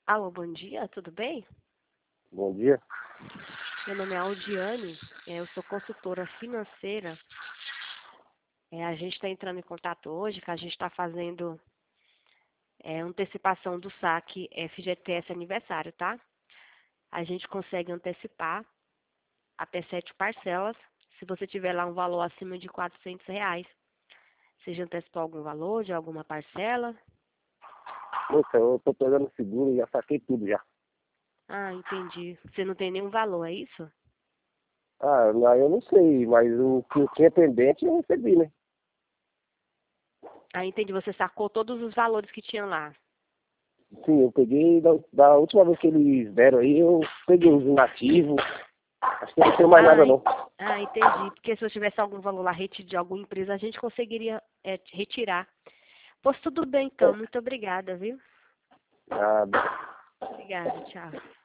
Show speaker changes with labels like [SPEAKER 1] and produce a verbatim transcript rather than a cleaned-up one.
[SPEAKER 1] Alô, bom dia, tudo bem?
[SPEAKER 2] Bom dia.
[SPEAKER 1] Meu nome é Aldiane, é, eu sou consultora financeira. É, a gente está entrando em contato hoje, que a gente está fazendo é, antecipação do saque F G T S aniversário, tá? A gente consegue antecipar até sete parcelas, se você tiver lá um valor acima de quatrocentos reais. Você já antecipou algum valor de alguma parcela?
[SPEAKER 2] Poxa, eu tô pegando seguro e já saquei tudo já.
[SPEAKER 1] Ah, entendi. Você não tem nenhum valor, é isso?
[SPEAKER 2] Ah, não, eu não sei, mas o que eu tinha pendente eu recebi, né?
[SPEAKER 1] Ah, entendi. Você sacou todos os valores que tinha lá.
[SPEAKER 2] Sim, eu peguei da, da última vez que eles deram aí, eu peguei os nativos. Acho que não tem mais nada
[SPEAKER 1] Ah, en-
[SPEAKER 2] não.
[SPEAKER 1] ah, entendi. Porque se eu tivesse algum valor lá retido de alguma empresa, a gente conseguiria é, retirar. Pois tudo bem, então. Muito obrigada, viu?
[SPEAKER 2] Ah,
[SPEAKER 1] Obrigada, tchau.